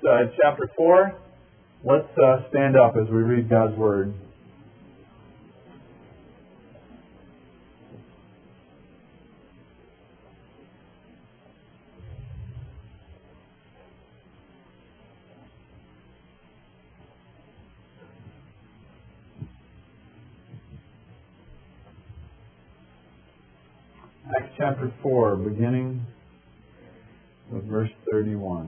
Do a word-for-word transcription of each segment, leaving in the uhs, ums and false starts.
uh, chapter four. Let's uh, stand up as we read God's Word. Acts chapter four, beginning with verse thirty-one.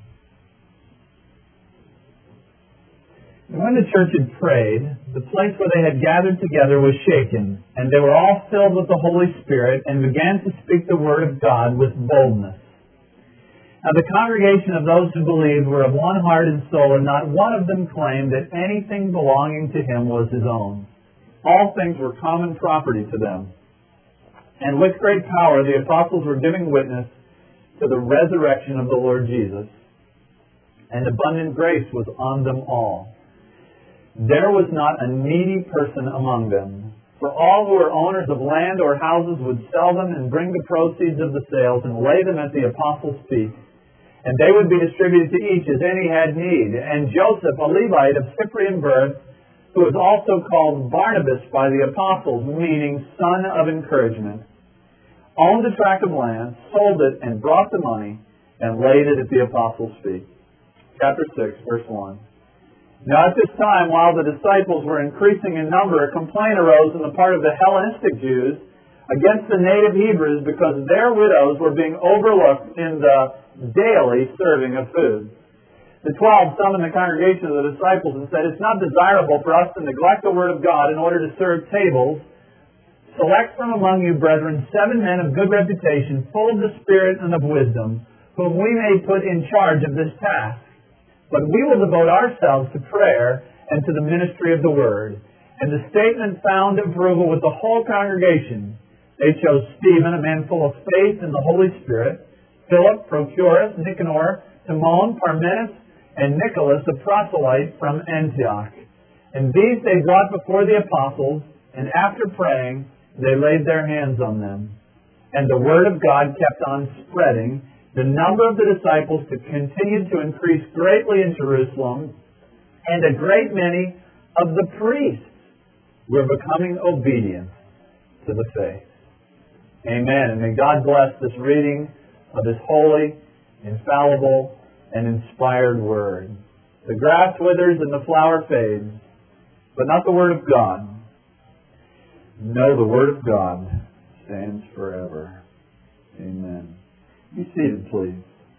And when the church had prayed, the place where they had gathered together was shaken, and they were all filled with the Holy Spirit, and began to speak the word of God with boldness. Now the congregation of those who believed were of one heart and soul, and not one of them claimed that anything belonging to him was his own. All things were common property to them. And with great power the apostles were giving witness to the resurrection of the Lord Jesus, and abundant grace was on them all. There was not a needy person among them, for all who were owners of land or houses would sell them and bring the proceeds of the sales and lay them at the apostles' feet, and they would be distributed to each as any had need. And Joseph, a Levite of Cyprian birth, who was also called Barnabas by the apostles, meaning son of encouragement, owned a tract of land, sold it, and brought the money, and laid it at the apostles' feet. Chapter six, verse one. Now at this time, while the disciples were increasing in number, a complaint arose on the part of the Hellenistic Jews against the native Hebrews because their widows were being overlooked in the daily serving of food. The twelve summoned the congregation of the disciples and said, "It's not desirable for us to neglect the word of God in order to serve tables. Select from among you, brethren, seven men of good reputation, full of the Spirit and of wisdom, whom we may put in charge of this task. But we will devote ourselves to prayer and to the ministry of the Word." And the statement found approval with the whole congregation. They chose Stephen, a man full of faith and the Holy Spirit, Philip, Prochorus, Nicanor, Timon, Parmenas, and Nicholas, a proselyte from Antioch. And these they brought before the apostles, and after praying, they laid their hands on them. And the word of God kept on spreading. The number of the disciples continued to increase greatly in Jerusalem, and a great many of the priests were becoming obedient to the faith. Amen. And may God bless this reading of His holy, infallible, and inspired Word. The grass withers and the flower fades, but not the Word of God. No, the Word of God stands forever. Amen. Be seated, please.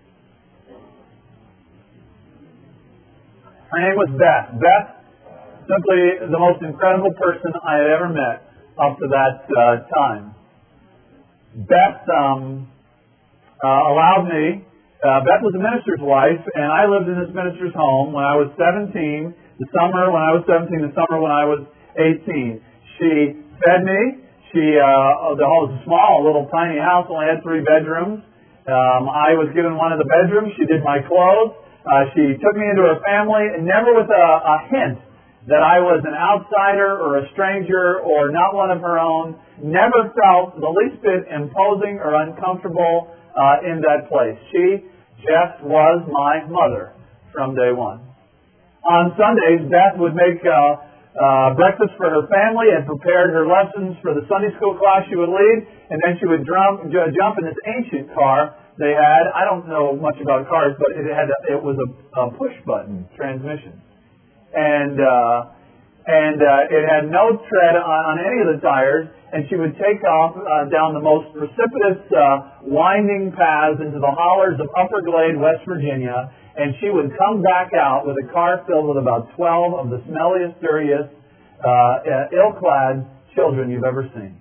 Her name was Beth. Beth, simply the most incredible person I had ever met up to that uh, time. Beth um, uh, allowed me, uh, Beth was a minister's wife, and I lived in this minister's home when I was seventeen, the summer when I was seventeen, the summer when I was eighteen. She fed me. She, uh, the home was a small, little tiny house, only had three bedrooms. Um, I was given one of the bedrooms. She did my clothes. Uh, she took me into her family, and never with a, a hint that I was an outsider or a stranger or not one of her own. Never felt the least bit imposing or uncomfortable uh, in that place. She just was my mother from day one. On Sundays, Beth would make uh, Uh, breakfast for her family and prepared her lessons for the Sunday school class she would lead, and then she would drum, j- jump in this ancient car they had. I don't know much about cars, but it had a, it was a, a push button transmission, and uh, and uh, it had no tread on, on any of the tires. And she would take off uh, down the most precipitous, uh, winding paths into the hollers of Upper Glade, West Virginia. And she would come back out with a car filled with about twelve of the smelliest, dirtiest, uh, ill-clad children you've ever seen.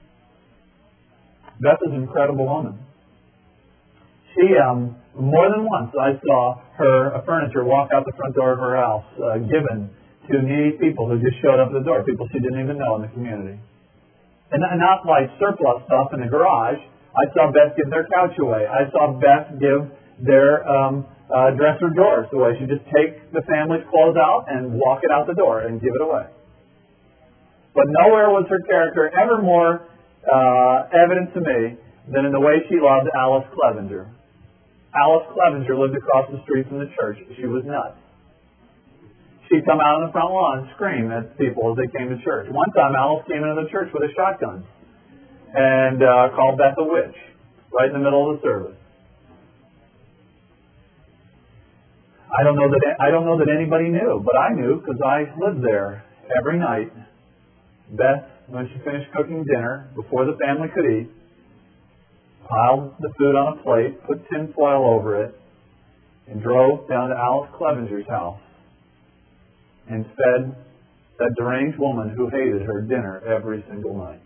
Beth is an incredible woman. She, um, more than once, I saw her uh, furniture walk out the front door of her house, uh, given to needy people who just showed up at the door, people she didn't even know in the community. And not like surplus stuff in the garage. I saw Beth give their couch away. I saw Beth give their um, uh, dresser drawers away. She'd just take the family's clothes out and walk it out the door and give it away. But nowhere was her character ever more uh, evident to me than in the way she loved Alice Clevenger. Alice Clevenger lived across the street from the church. She was nuts. She'd come out on the front lawn and scream at people as they came to church. One time, Alice came into the church with a shotgun and uh, called Beth a witch right in the middle of the service. I don't know that I don't know that anybody knew, but I knew because I lived there every night. Beth, when she finished cooking dinner, before the family could eat, piled the food on a plate, put tin foil over it, and drove down to Alice Clevenger's house and fed that deranged woman who hated her dinner every single night.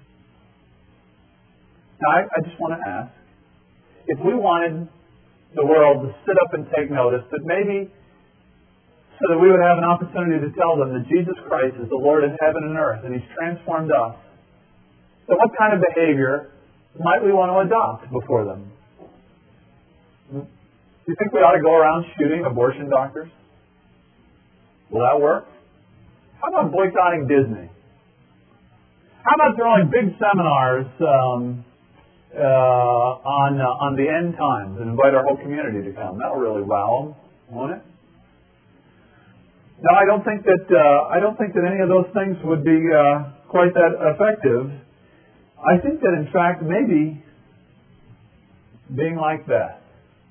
Now, I, I just want to ask, if we wanted the world to sit up and take notice, that maybe so that we would have an opportunity to tell them that Jesus Christ is the Lord of heaven and earth and He's transformed us, so what kind of behavior might we want to adopt before them? Do you think we ought to go around shooting abortion doctors? Will that work? How about boycotting Disney? How about throwing big seminars um, uh, on uh, on the end times and invite our whole community to come? That'll really wow them, won't it? No, I don't think that uh, I don't think that any of those things would be uh, quite that effective. I think that, in fact, maybe being like that,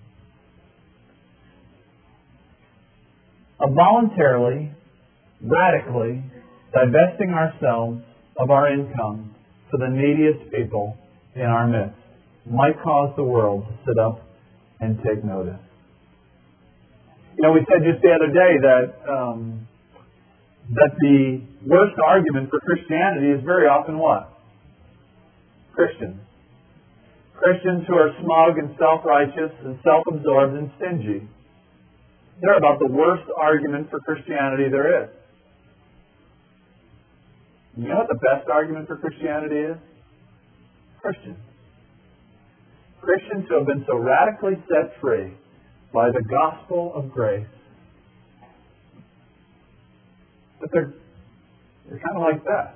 of voluntarily, radically divesting ourselves of our income for the neediest people in our midst, might cause the world to sit up and take notice. You know, we said just the other day that um, that the worst argument for Christianity is very often what? Christians. Christians who are smug and self-righteous and self-absorbed and stingy. They're about the worst argument for Christianity there is. You know what the best argument for Christianity is? Christians. Christians who have been so radically set free by the gospel of grace that they're, they're kind of like that.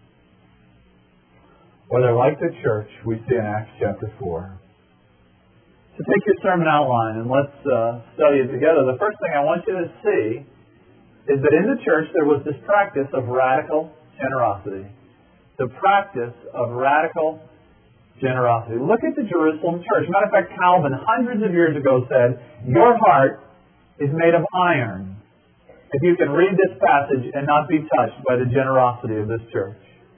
Or they're like the church we see in Acts chapter four. So take your sermon outline and let's uh, study it together. The first thing I want you to see is that in the church there was this practice of radical generosity. The practice of radical generosity. Look at the Jerusalem church. Matter of fact, Calvin, hundreds of years ago, said, "Your heart is made of iron if you can read this passage and not be touched by the generosity of this church."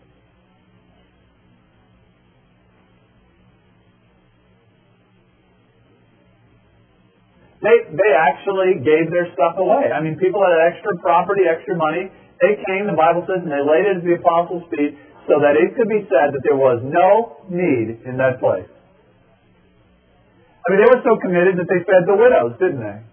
They, they actually gave their stuff away. I mean, people had extra property, extra money. They came, the Bible says, and they laid it at the apostles' feet so that it could be said that there was no need in that place. I mean, they were so committed that they fed the widows, didn't they?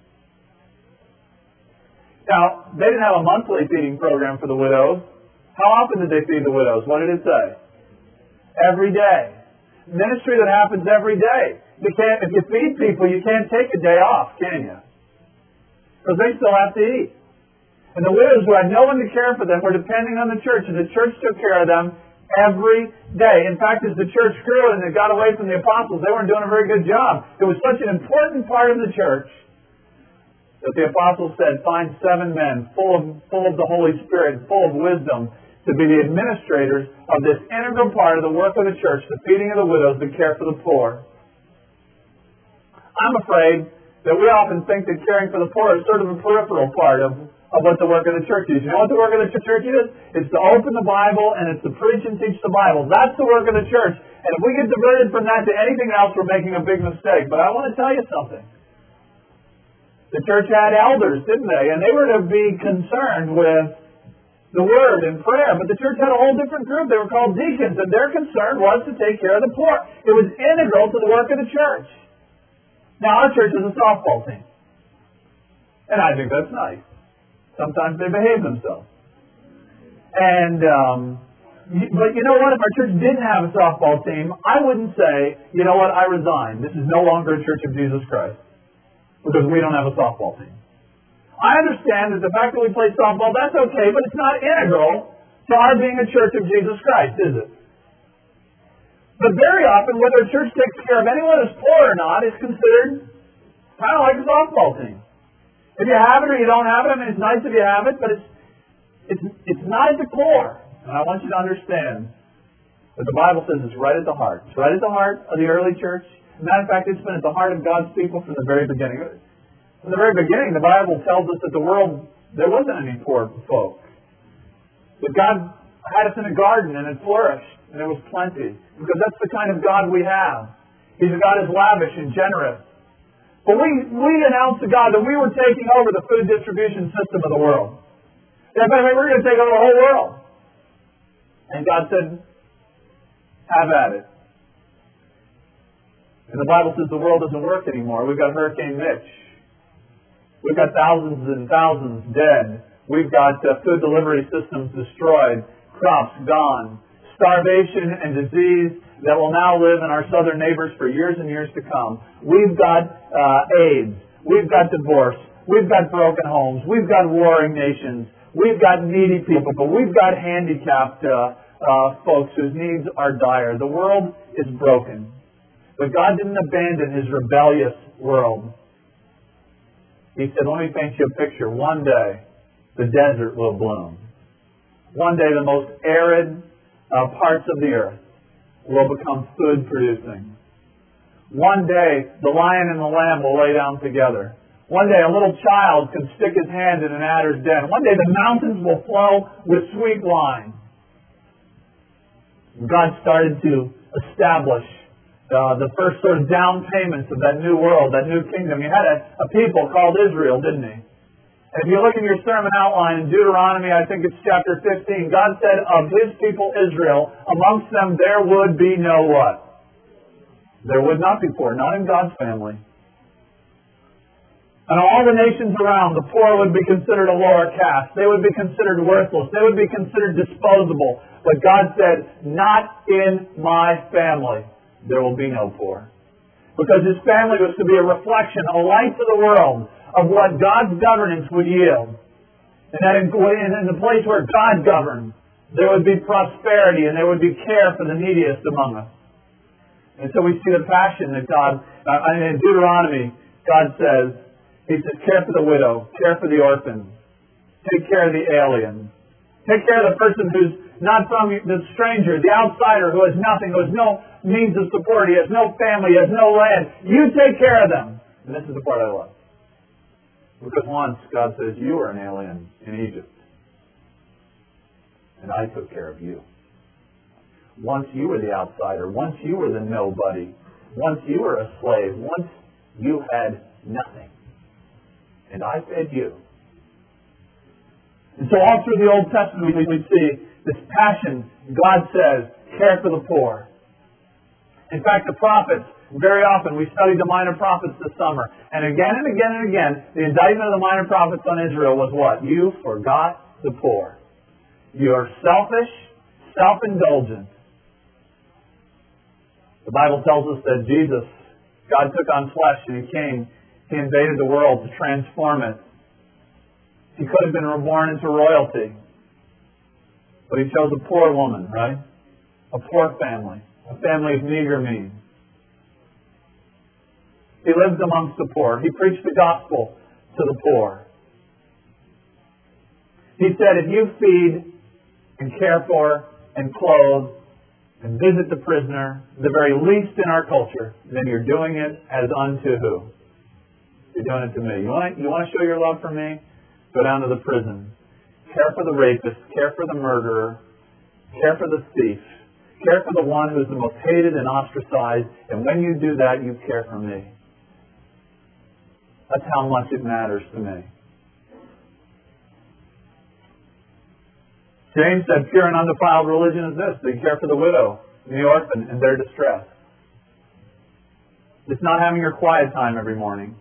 Now, they didn't have a monthly feeding program for the widows. How often did they feed the widows? What did it say? Every day. Ministry that happens every day. You can't, if you feed people, you can't take a day off, can you? Because they still have to eat. And the widows who had no one to care for them were depending on the church, and the church took care of them every day. In fact, as the church grew and it got away from the apostles, they weren't doing a very good job. It was such an important part of the church that the apostles said, find seven men full of, full of the Holy Spirit, full of wisdom, to be the administrators of this integral part of the work of the church, the feeding of the widows, the care for the poor. I'm afraid that we often think that caring for the poor is sort of a peripheral part of, of what the work of the church is. You know what the work of the church is? It's to open the Bible and it's to preach and teach the Bible. That's the work of the church. And if we get diverted from that to anything else, we're making a big mistake. But I want to tell you something. The church had elders, didn't they? And they were to be concerned with the Word and prayer. But the church had a whole different group. They were called deacons. And their concern was to take care of the poor. It was integral to the work of the church. Now, our church is a softball team. And I think that's nice. Sometimes they behave themselves. And, um, but you know what? If our church didn't have a softball team, I wouldn't say, you know what, I resign. This is no longer a Church of Jesus Christ. Because we don't have a softball team. I understand that the fact that we play softball, that's okay, but it's not integral to our being a Church of Jesus Christ, is it? But very often, whether a church takes care of anyone who's poor or not is considered Kind of like a softball team. If you have it or you don't have it, I mean, it's nice if you have it, but it's it's it's not at the core. And I want you to understand that the Bible says it's right at the heart. It's right at the heart of the early church. As a matter of fact, it's been at the heart of God's people from the very beginning. From the very beginning, the Bible tells us that the world, there wasn't any poor folk. But God had us in a garden and it flourished and there was plenty. Because that's the kind of God we have. He's a God who's lavish and generous. But we, we announced to God that we were taking over the food distribution system of the world. Yeah, but I mean, we're going to take over the whole world. And God said, have at it. And the Bible says the world doesn't work anymore. We've got Hurricane Mitch. We've got thousands and thousands dead. We've got uh, food delivery systems destroyed. Crops gone. Starvation and disease that will now live in our southern neighbors for years and years to come. We've got uh, AIDS. We've got divorce. We've got broken homes. We've got warring nations. We've got needy people. But we've got handicapped uh, uh, folks whose needs are dire. The world is broken. But God didn't abandon His rebellious world. He said, let me paint you a picture. One day, the desert will bloom. One day, the most arid uh, parts of the earth will become food producing. One day, the lion and the lamb will lay down together. One day, a little child can stick his hand in an adder's den. One day, the mountains will flow with sweet wine. God started to establish uh, the first sort of down payments of that new world, that new kingdom. He had a, a people called Israel, didn't He? And if you look in your sermon outline in Deuteronomy, I think it's chapter fifteen, God said of His people Israel, amongst them there would be no what? There would not be poor, not in God's family. And all the nations around, the poor would be considered a lower caste. They would be considered worthless. They would be considered disposable. But God said, not in my family. There will be no poor. Because His family was to be a reflection, a light to the world of what God's governance would yield. And that in, in the place where God governed, there would be prosperity and there would be care for the neediest among us. And so we see the passion that God, uh, in Deuteronomy, God says, He says, care for the widow, care for the orphan, take care of the alien, take care of the person who's not from the stranger, the outsider who has nothing, who has no means of support, he has no family, he has no land. You take care of them. And this is the part I love. Because once God says, you were an alien in Egypt, and I took care of you. Once you were the outsider, once you were the nobody, once you were a slave, once you had nothing, and I fed you. And so all through the Old Testament we see this passion. God says, care for the poor. In fact, the prophets, very often, we studied the minor prophets this summer, and again and again and again, the indictment of the minor prophets on Israel was what? You forgot the poor. You are selfish, self-indulgent. The Bible tells us that Jesus, God took on flesh and He came, He invaded the world to transform it. He could have been reborn into royalty. But He chose a poor woman, right? A poor family. A family of meager means. He lived amongst the poor. He preached the gospel to the poor. He said, if you feed and care for and clothe and visit the prisoner, the very least in our culture, then you're doing it as unto who? You're doing it to me. You want to, you want to show your love for me? Go down to the prison. Care for the rapist. Care for the murderer. Care for the thief. Care for the one who's the most hated and ostracized. And when you do that, you care for me. That's how much it matters to me. James said, pure and undefiled religion is this. They care for the widow and the orphan in their distress. It's not having your quiet time every morning.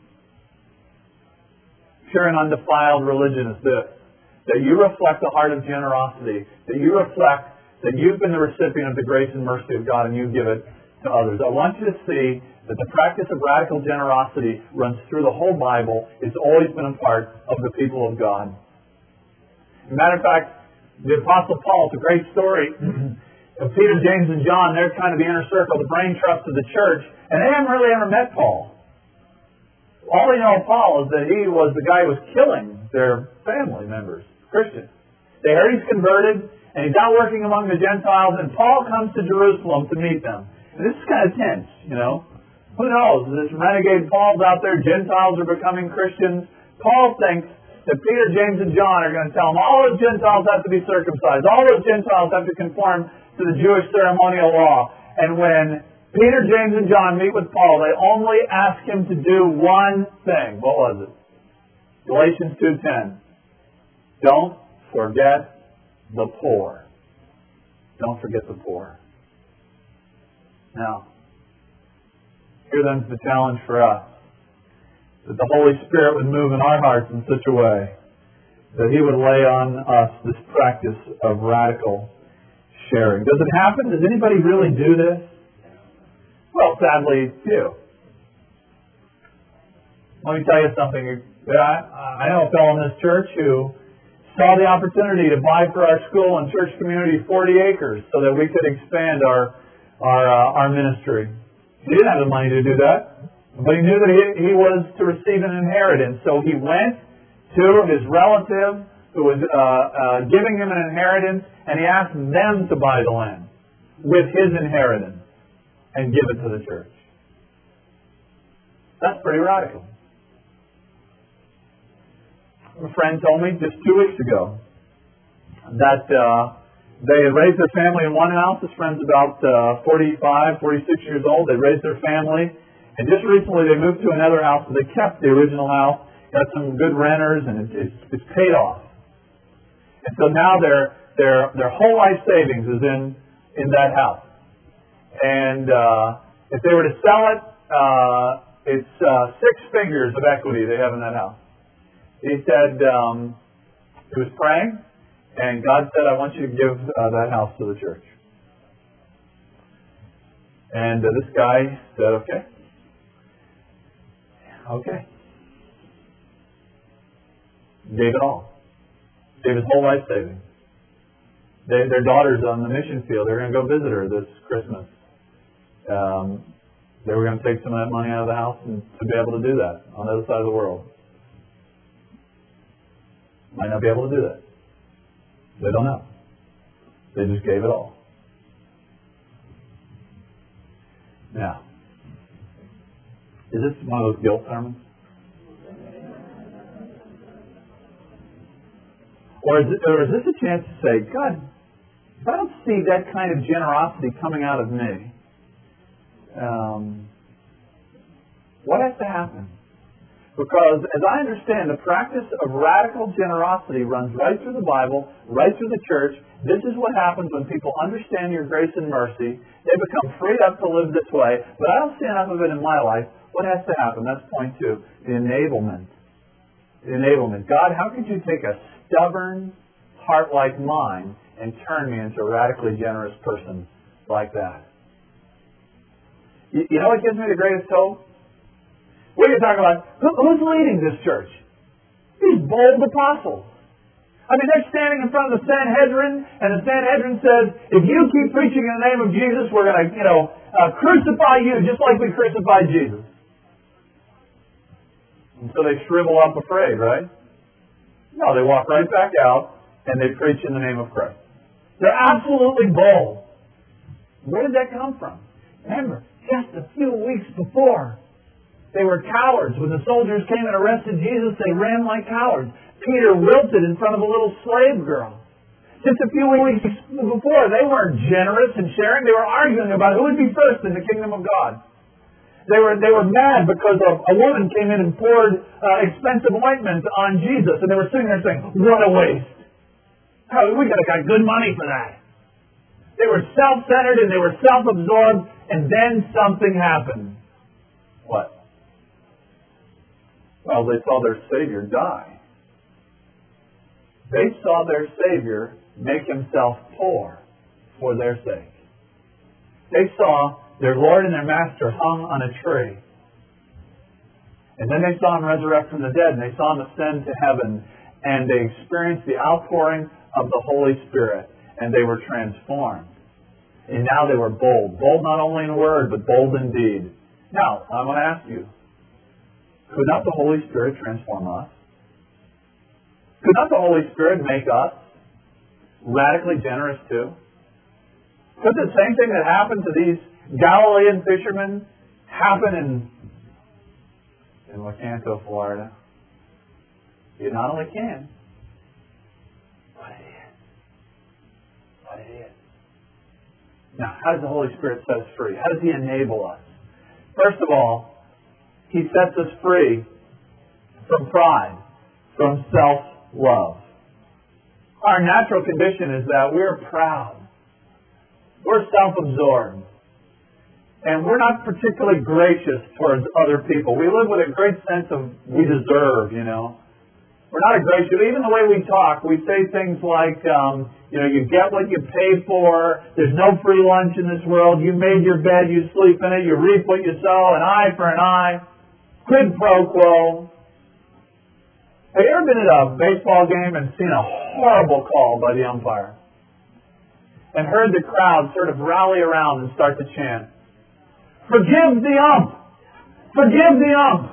Pure and undefiled religion is this. That you reflect the heart of generosity. That you reflect that you've been the recipient of the grace and mercy of God and you give it to others. I want you to see that the practice of radical generosity runs through the whole Bible. It's always been a part of the people of God. As a matter of fact, the Apostle Paul, it's a great story of Peter, James, and John. They're kind of the inner circle, the brain trust of the church. And they haven't really ever met Paul. All they know of Paul is that he was the guy who was killing their family members, Christians. They heard he's converted, and he's out working among the Gentiles, and Paul comes to Jerusalem to meet them. And this is kind of tense, you know. Who knows? This renegade Paul's out there, Gentiles are becoming Christians. Paul thinks that Peter, James, and John are going to tell him all those Gentiles have to be circumcised. All those Gentiles have to conform to the Jewish ceremonial law. And when Peter, James, and John meet with Paul, they only ask him to do one thing. What was it? Galatians two ten. Don't forget the poor. Don't forget the poor. Now, here then's the challenge for us. That the Holy Spirit would move in our hearts in such a way that He would lay on us this practice of radical sharing. Does it happen? Does anybody really do this? Well, sadly, few. Let me tell you something. I know a fellow in this church who saw the opportunity to buy for our school and church community forty acres so that we could expand our our uh, our ministry. He didn't have the money to do that, but he knew that he, he was to receive an inheritance. So he went to his relative who was uh, uh, giving him an inheritance, and he asked them to buy the land with his inheritance and give it to the church. That's pretty radical. A friend told me just two weeks ago that uh, they had raised their family in one house. This friend's about uh, forty-five, forty-six years old. They raised their family. And just recently they moved to another house. So they kept the original house, got some good renters, and it's, it's, it's paid off. And so now their their their whole life savings is in, in that house. And uh, if they were to sell it, uh, it's uh, six figures of equity they have in that house. He said um, he was praying, and God said, I want you to give uh, that house to the church. And uh, this guy said, okay. Okay. Gave it all. Gave his whole life savings. They, their daughter's on the mission field. They're going to go visit her this Christmas. Um, they were going to take some of that money out of the house and to be able to do that on the other side of the world. Might not be able to do that. They don't know. They just gave it all. Now, is this one of those guilt sermons? Or is, it, or is this a chance to say, God, if I don't see that kind of generosity coming out of me, um, what has to happen? Because, as I understand, the practice of radical generosity runs right through the Bible, right through the church. This is what happens when people understand your grace and mercy. They become freed up to live this way. But I don't see enough of it in my life. What has to happen? That's point two. The enablement. The enablement. God, how could you take a stubborn heart like mine and turn me into a radically generous person like that? You, you know what gives me the greatest hope? What are you talking about? Who, who's leading this church? These bold apostles. I mean, they're standing in front of the Sanhedrin, and the Sanhedrin says, if you keep preaching in the name of Jesus, we're going to, you know, uh, crucify you just like we crucified Jesus. And so they shrivel up afraid, right? No, they walk right back out, and they preach in the name of Christ. They're absolutely bold. Where did that come from? Remember, just a few weeks before, they were cowards. When the soldiers came and arrested Jesus, they ran like cowards. Peter wilted in front of a little slave girl. Just a few weeks before, they weren't generous in sharing. They were arguing about who would be first in the kingdom of God. They were they were mad because a, a woman came in and poured uh, expensive ointment on Jesus, and they were sitting there saying, "What a waste! Oh, we could have got good money for that." They were self-centered and they were self-absorbed, and then something happened. What? Well, they saw their Savior die. They saw their Savior make Himself poor for their sake. They saw their Lord and their Master hung on a tree. And then they saw Him resurrect from the dead, and they saw Him ascend to heaven, and they experienced the outpouring of the Holy Spirit, and they were transformed. And now they were bold. Bold not only in word, but bold in deed. Now, I want to ask you, Could not the Holy Spirit transform us? Could not the Holy Spirit make us radically generous too? Could the same thing that happened to these Galilean fishermen happen in, in Lecanto, Florida? It not only can, but it is. But it is. Now, how does the Holy Spirit set us free? How does He enable us? First of all, He sets us free from pride, from self-love. Our natural condition is that we're proud. We're self-absorbed. And we're not particularly gracious towards other people. We live with a great sense of we deserve, you know. We're not a gracious. Even the way we talk, we say things like, um, you know, you get what you pay for. There's no free lunch in this world. You made your bed, you sleep in it. You reap what you sow, an eye for an eye. Quid pro quo. Have you ever been at a baseball game and seen a horrible call by the umpire? And heard the crowd sort of rally around and start to chant, "Forgive the ump! Forgive the ump!"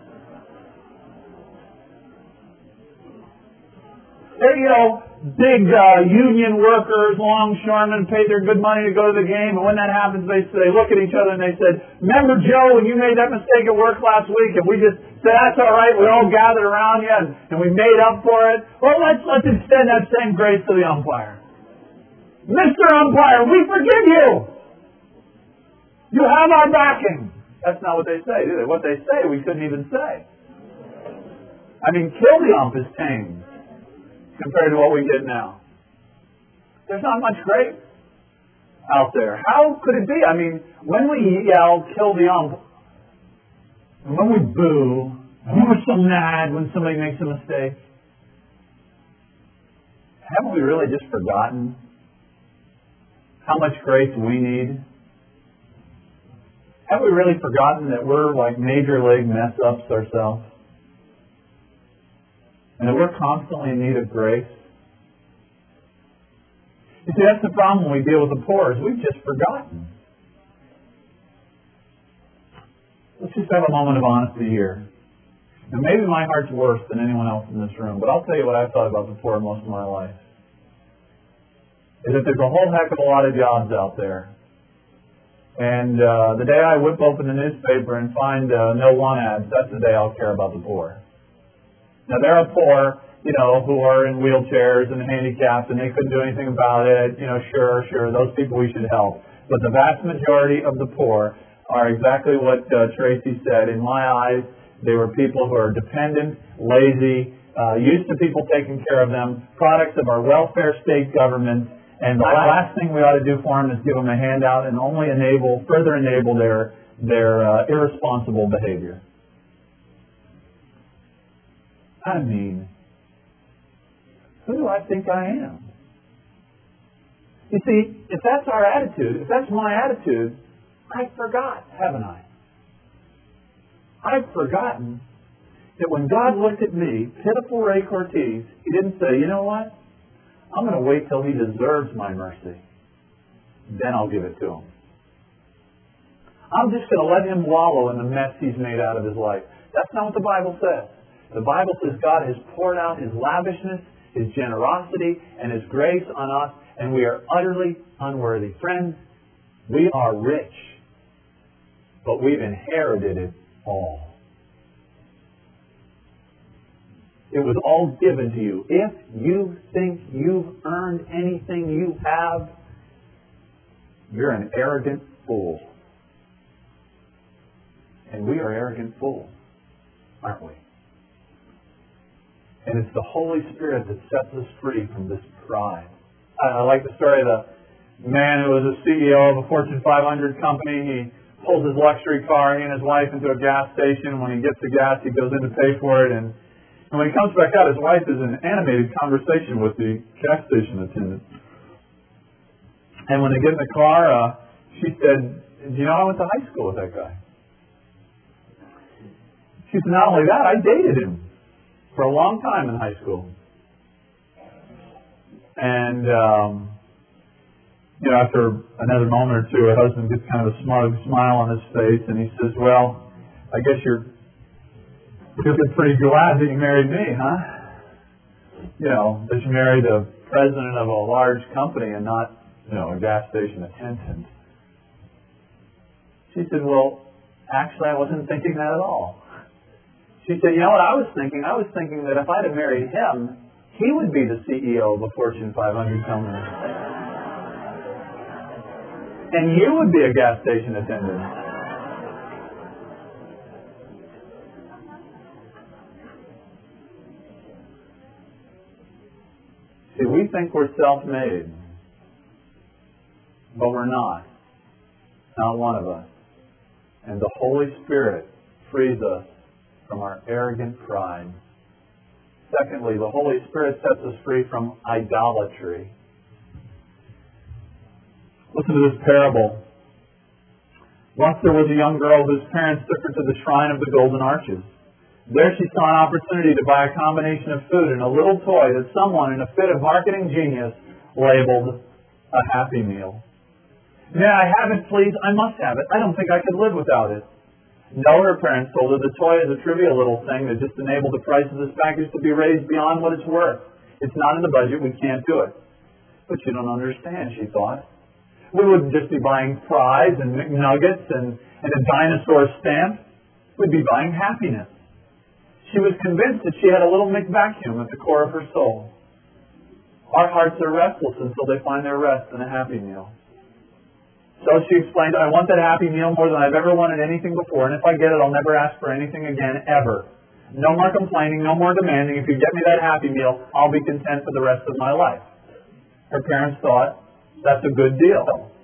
There you go, big uh, union workers, longshoremen, paid their good money to go to the game, and when that happens, they they look at each other and they said, "Remember, Joe, when you made that mistake at work last week, and we just said, that's all right, we all gathered around you, and, and we made up for it? Well, let's, let's extend that same grace to the umpire. Mister Umpire, we forgive you! You have our backing." That's not what they say, do they? What they say, we couldn't even say. I mean, kill the ump is tame compared to what we get now. There's not much grace out there. How could it be? I mean, when we yell, "Kill the ump," and when we boo, and when we're so mad when somebody makes a mistake, haven't we really just forgotten how much grace we need? Have we really forgotten that we're like major league mess-ups ourselves? And that we're constantly in need of grace? You see, that's the problem when we deal with the poor, is we've just forgotten. Let's just have a moment of honesty here. And maybe my heart's worse than anyone else in this room, but I'll tell you what I've thought about the poor most of my life. Is that there's a whole heck of a lot of jobs out there. And uh, the day I whip open the newspaper and find uh, no want ads, that's the day I'll care about the poor. Now, there are poor, you know, who are in wheelchairs and handicapped and they couldn't do anything about it. You know, sure, sure, those people we should help. But the vast majority of the poor are exactly what uh, Tracy said. In my eyes, they were people who are dependent, lazy, uh, used to people taking care of them, products of our welfare state government. And the last thing we ought to do for them is give them a handout and only enable, further enable their, their uh, irresponsible behavior. I mean, who do I think I am? You see, if that's our attitude, if that's my attitude, I forgot, haven't I? I've forgotten that when God looked at me, pitiful Ray Cortez, He didn't say, you know what? I'm going to wait till he deserves my mercy. Then I'll give it to him. I'm just going to let him wallow in the mess he's made out of his life. That's not what the Bible says. The Bible says God has poured out His lavishness, His generosity, and His grace on us, and we are utterly unworthy. Friends, we are rich, but we've inherited it all. It was all given to you. If you think you've earned anything you have, you're an arrogant fool. And we are arrogant fools, aren't we? And it's the Holy Spirit that sets us free from this pride. I, I like the story of the man who was a C E O of a Fortune five hundred company. He pulls his luxury car, he and his wife, into a gas station. When he gets the gas, he goes in to pay for it. And, and when he comes back out, his wife is in animated conversation with the gas station attendant. And when they get in the car, uh, she said, "Do you know, I went to high school with that guy." She said, "Not only that, I dated him for a long time in high school." And, um, you know, after another moment or two, her husband gets kind of a smug smile on his face, and he says, "Well, I guess you're You're pretty glad that you married me, huh? You know, that you married the president of a large company and not, you know, a gas station attendant. She said, well, actually, I wasn't thinking that at all. She said, you know what I was thinking? I was thinking that if I'd have married him, he would be the C E O of a Fortune five hundred company. And you would be a gas station attendant. See, we think we're self-made, but we're not. Not one of us. And the Holy Spirit frees us from our arrogant pride. Secondly, the Holy Spirit sets us free from idolatry. Listen to this parable. Once there was a young girl whose parents took her to the shrine of the Golden Arches. There she saw an opportunity to buy a combination of food and a little toy that someone in a fit of marketing genius labeled a Happy Meal. May I have it, please? I must have it. I don't think I could live without it. No, her parents told her the toy is a trivial little thing that just enabled the price of this package to be raised beyond what it's worth. It's not in the budget. We can't do it. But you don't understand, she thought. We wouldn't just be buying fries and McNuggets and, and a dinosaur stamp. We'd be buying happiness. She was convinced that she had a little McVacuum at the core of her soul. Our hearts are restless until they find their rest in a Happy Meal. So she explained, I want that Happy Meal more than I've ever wanted anything before, and if I get it, I'll never ask for anything again, ever. No more complaining, no more demanding. If you get me that Happy Meal, I'll be content for the rest of my life. Her parents thought, that's a good deal.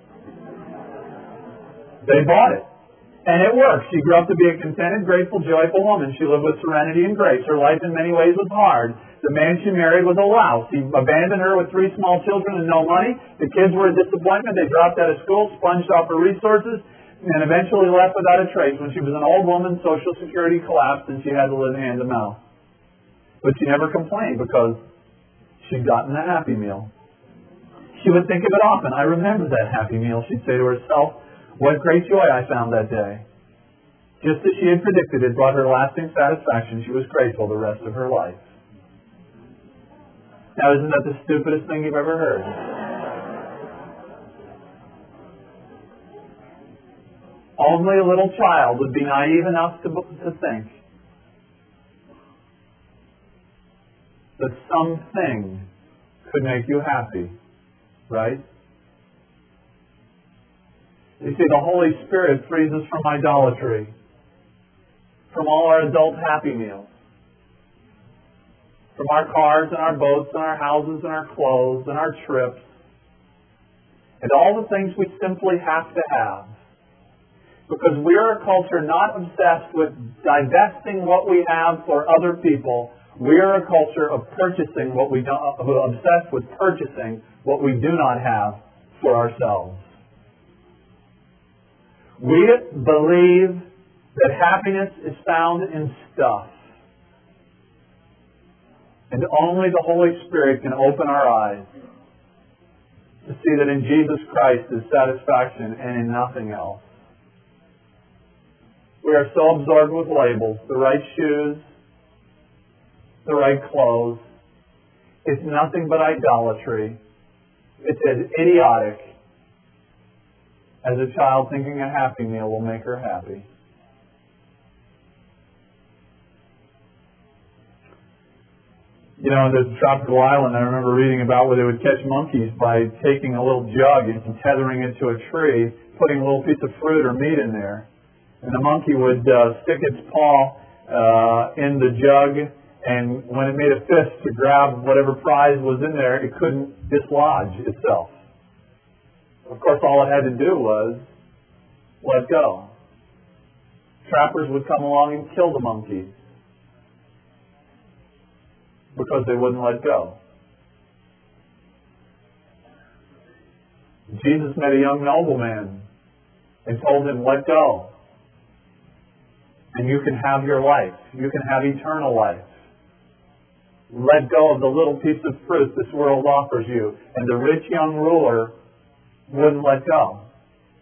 They bought it. And it worked. She grew up to be a contented, grateful, joyful woman. She lived with serenity and grace. Her life in many ways was hard. The man she married was a louse. He abandoned her with three small children and no money. The kids were a disappointment. They dropped out of school, sponged off her resources, and eventually left without a trace. When she was an old woman, Social Security collapsed and she had to live hand to mouth. But she never complained because she'd gotten the Happy Meal. She would think of it often. I remember that Happy Meal, she'd say to herself. What great joy I found that day. Just as she had predicted, it brought her lasting satisfaction. She was grateful the rest of her life. Now, isn't that the stupidest thing you've ever heard? Only a little child would be naive enough to, to think that something could make you happy, right? You see, the Holy Spirit frees us from idolatry, from all our adult Happy Meals, from our cars and our boats and our houses and our clothes and our trips, and all the things we simply have to have. Because we are a culture not obsessed with divesting what we have for other people. We are a culture of purchasing what we don't, obsessed with purchasing what we do not have for ourselves. We believe that happiness is found in stuff. And only the Holy Spirit can open our eyes to see that in Jesus Christ is satisfaction and in nothing else. We are so absorbed with labels, the right shoes, the right clothes. It's nothing but idolatry. It's as idiotic as a child thinking a Happy Meal will make her happy. You know, in this tropical island, I remember reading about where they would catch monkeys by taking a little jug and tethering it to a tree, putting a little piece of fruit or meat in there. And the monkey would uh, stick its paw uh, in the jug, and when it made a fist to grab whatever prize was in there, it couldn't dislodge itself. Of course, all it had to do was let go. Trappers would come along and kill the monkeys because they wouldn't let go. Jesus met a young nobleman and told him, let go. And you can have your life. You can have eternal life. Let go of the little piece of fruit this world offers you. And the rich young ruler wouldn't let go.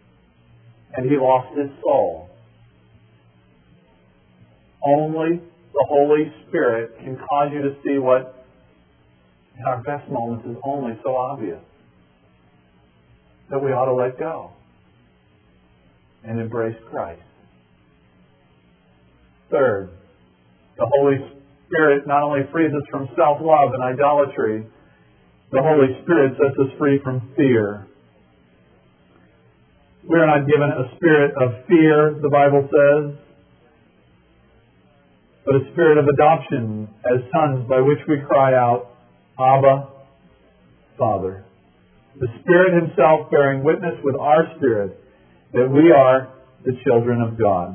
And he lost his soul. Only the Holy Spirit can cause you to see what in our best moments is only so obvious. That we ought to let go and embrace Christ. Third, the Holy Spirit not only frees us from self-love and idolatry, the Holy Spirit sets us free from fear. We are not given a spirit of fear, the Bible says, but a spirit of adoption as sons by which we cry out, Abba, Father. The Spirit Himself bearing witness with our spirit that we are the children of God.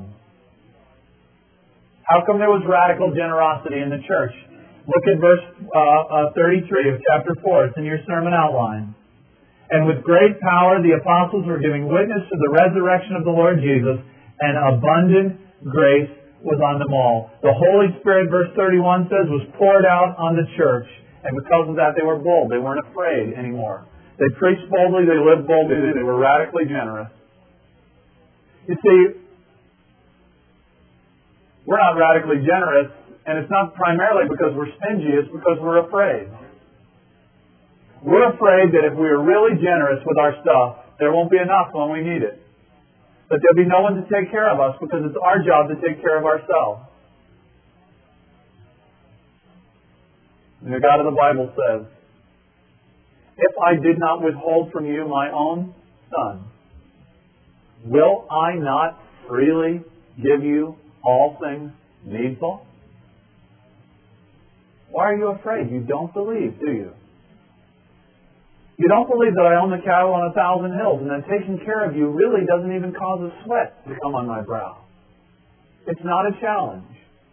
How come there was radical generosity in the church? Look at verse uh, uh, thirty-three of chapter four. It's in your sermon outline. And with great power the apostles were giving witness to the resurrection of the Lord Jesus, and abundant grace was on them all. The Holy Spirit, verse thirty-one says, was poured out on the church. And because of that, they were bold. They weren't afraid anymore. They preached boldly. They lived boldly. They were radically generous. You see, we're not radically generous, and it's not primarily because we're stingy. It's because we're afraid. We're afraid that if we are really generous with our stuff, there won't be enough when we need it. That there'll be no one to take care of us because it's our job to take care of ourselves. And the God of the Bible says, if I did not withhold from you my own Son, will I not freely give you all things needful? Why are you afraid? You don't believe, do you? You don't believe that I own the cattle on a thousand hills and that taking care of you really doesn't even cause a sweat to come on my brow. It's not a challenge.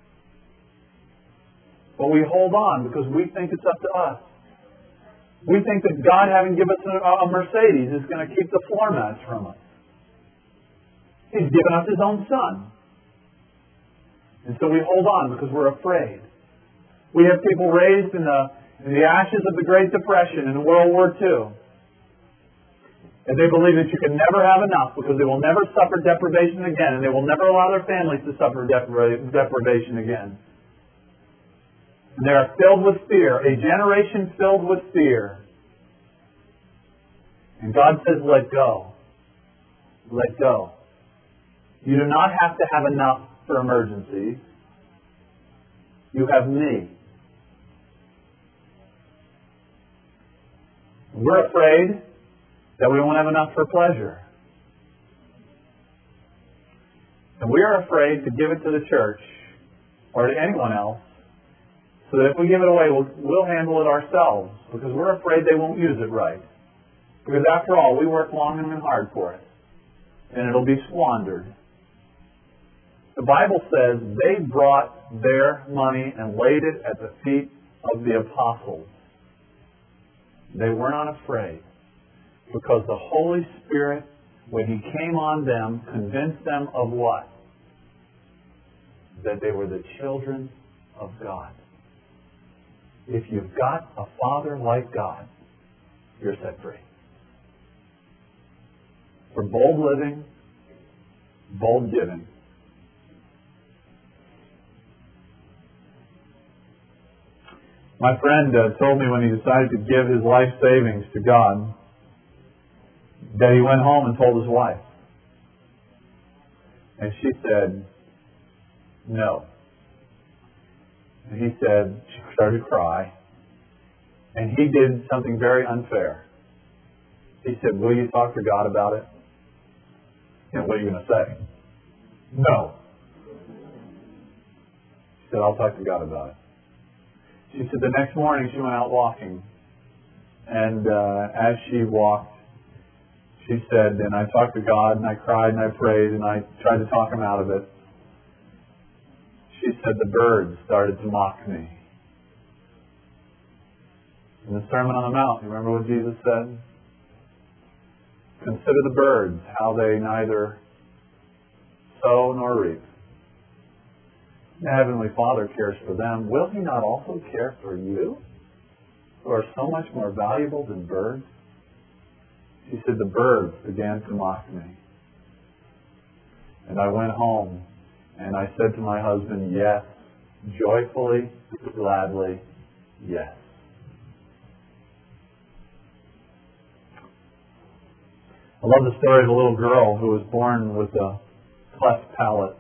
But we hold on because we think it's up to us. We think that God, having given us a, a Mercedes, is going to keep the floor mats from us. He's given us His own Son. And so we hold on because we're afraid. We have people raised in the, in the ashes of the Great Depression in World War Two. And they believe that you can never have enough because they will never suffer deprivation again, and they will never allow their families to suffer depri- deprivation again. And they are filled with fear, a generation filled with fear. And God says, let go. Let go. You do not have to have enough for emergencies. You have me. We're afraid that we won't have enough for pleasure. And we are afraid to give it to the church or to anyone else, so that if we give it away, we'll, we'll handle it ourselves, because we're afraid they won't use it right. Because after all, we work long and hard for it, and it'll be squandered. The Bible says they brought their money and laid it at the feet of the apostles. They were not afraid, because the Holy Spirit, when He came on them, convinced them of what? That they were the children of God. If you've got a Father like God, you're set free. For bold living, bold giving. My friend uh, told me when he decided to give his life savings to God that he went home and told his wife. And she said, no. And he said, she started to cry. And he did something very unfair. He said, will you talk to God about it? You know, what are you going to say? No. She said, I'll talk to God about it. She said the next morning she went out walking. And uh, as she walked, she said, and I talked to God, and I cried, and I prayed, and I tried to talk Him out of it. She said the birds started to mock me. In the Sermon on the Mount, you remember what Jesus said? Consider the birds, how they neither sow nor reap. The Heavenly Father cares for them. Will He not also care for you, who are so much more valuable than birds? She said the birds began to mock me. And I went home and I said to my husband, yes, joyfully, gladly, yes. I love the story of a little girl who was born with a cleft palate.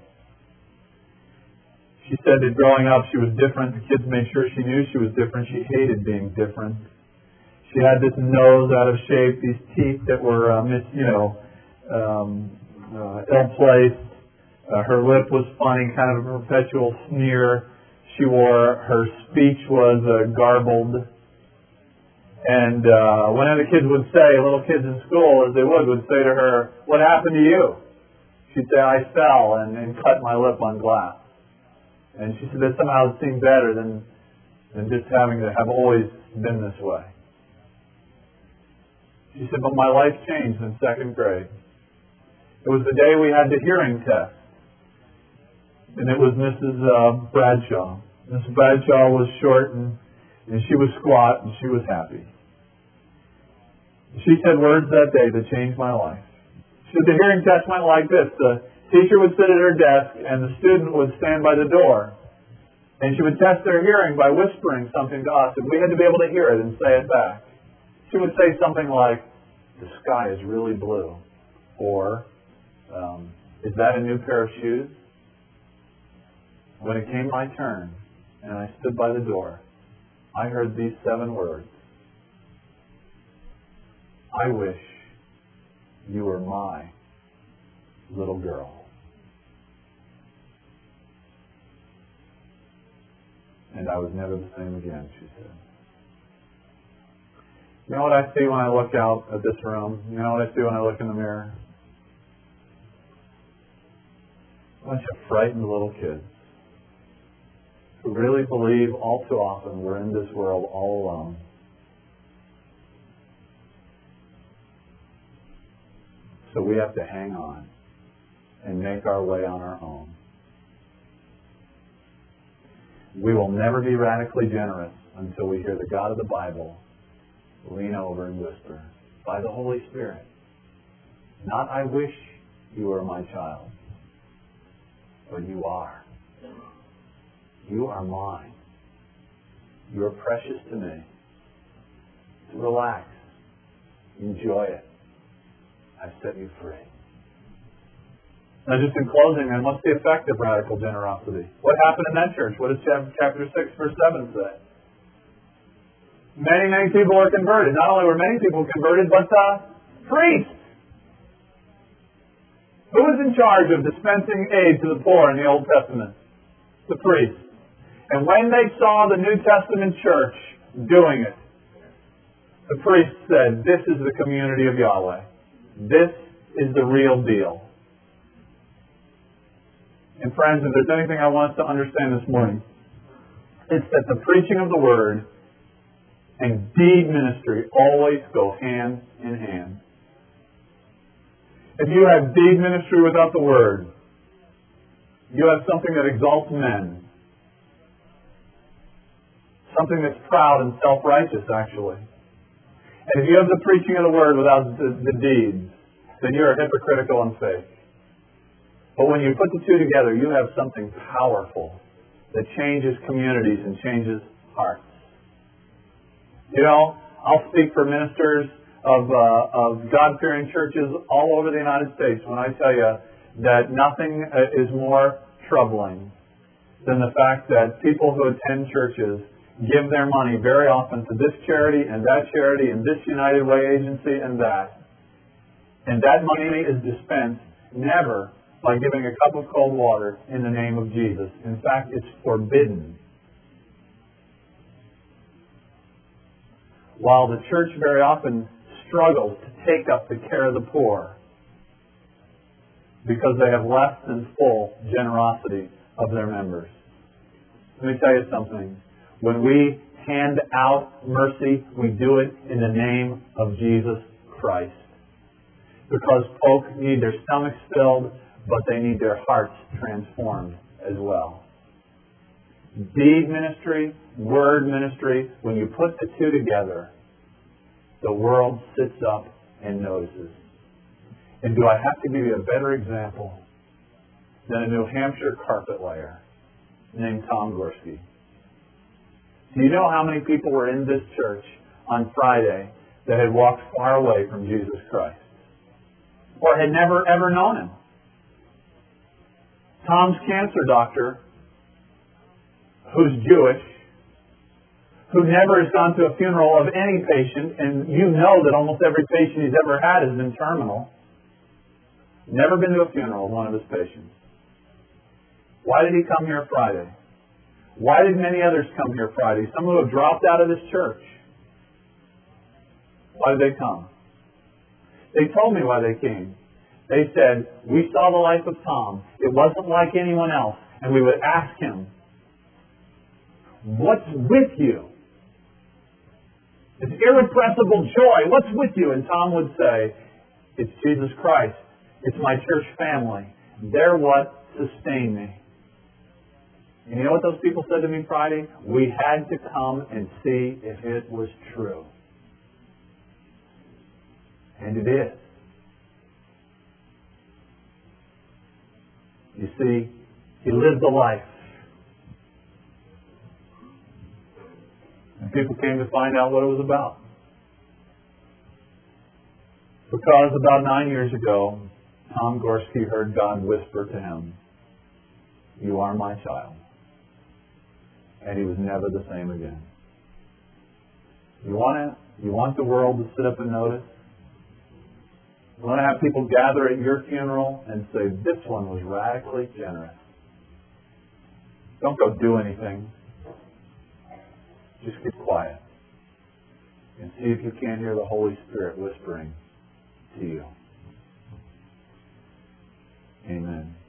She said that growing up she was different. The kids made sure she knew she was different. She hated being different. She had this nose out of shape, these teeth that were, uh, mis, you know, um, uh, ill-placed. Uh, her lip was funny, kind of a perpetual sneer. She wore, her speech was uh, garbled. And uh, whenever the kids would say, little kids in school, as they would, would say to her, "What happened to you?" She'd say, "I fell and, and cut my lip on glass." And she said that somehow it seemed better than, than just having to have always been this way. She said, "But my life changed in second grade. It was the day we had the hearing test. And it was Missus Uh, Bradshaw. Missus Bradshaw was short and, and she was squat and she was happy. She said words that day that changed my life. She said the hearing test went like this. The teacher would sit at her desk and the student would stand by the door. And she would test their hearing by whispering something to us. And we had to be able to hear it and say it back. She would say something like, "The sky is really blue." Or, um, "Is that a new pair of shoes?" When it came my turn and I stood by the door, I heard these seven words. "I wish you were my little girl." And I was never the same again, she said. You know what I see when I look out at this room? You know what I see when I look in the mirror? A bunch of frightened little kids who really believe all too often we're in this world all alone. So we have to hang on and make our way on our own. We will never be radically generous until we hear the God of the Bible lean over and whisper, by the Holy Spirit, not "I wish you were my child," but "you are. You are mine. You are precious to me. So relax. Enjoy it. I've set you free." Now, just in closing, then, what's the effect of radical generosity? What happened in that church? What does chapter six, verse seven say? Many, many people were converted. Not only were many people converted, but the priests. Who was in charge of dispensing aid to the poor in the Old Testament? The priests. And when they saw the New Testament church doing it, the priests said, "This is the community of Yahweh. This is the real deal." And friends, if there's anything I want us to understand this morning, it's that the preaching of the Word and deed ministry always go hand in hand. If you have deed ministry without the Word, you have something that exalts men. Something that's proud and self-righteous, actually. And if you have the preaching of the Word without the, the deeds, then you're hypocritical and fake. But when you put the two together, you have something powerful that changes communities and changes hearts. You know, I'll speak for ministers of, uh, of God-fearing churches all over the United States when I tell you that nothing is more troubling than the fact that people who attend churches give their money very often to this charity and that charity and this United Way agency and that. And that money is dispensed never by giving a cup of cold water in the name of Jesus. In fact, it's forbidden. While the church very often struggles to take up the care of the poor because they have less than full generosity of their members. Let me tell you something. When we hand out mercy, we do it in the name of Jesus Christ. Because folk need their stomachs filled, but they need their hearts transformed as well. Deed ministry, word ministry, when you put the two together, the world sits up and notices. And do I have to give you a better example than a New Hampshire carpet layer named Tom Gorski. Do you know how many people were in this church on Friday that had walked far away from Jesus Christ or had never ever known Him? Tom's cancer doctor, who's Jewish, who never has gone to a funeral of any patient, and you know that almost every patient he's ever had has been terminal, never been to a funeral of one of his patients. Why did he come here Friday? Why did many others come here Friday? Some who have dropped out of this church. Why did they come? They told me why they came. They said, we saw the life of Tom. It wasn't like anyone else. And we would ask him, what's with you? It's irrepressible joy. What's with you? And Tom would say, it's Jesus Christ. It's my church family. They're what sustain me. And you know what those people said to me Friday? We had to come and see if it was true. And it is. You see, he lived a life. And people came to find out what it was about. Because about nine years ago, Tom Gorski heard God whisper to him, you are my child. And he was never the same again. You want to, you want the world to sit up and notice? You want to have people gather at your funeral and say, this one was radically generous. Don't go do anything. Just get quiet. And see if you can't hear the Holy Spirit whispering to you. Amen.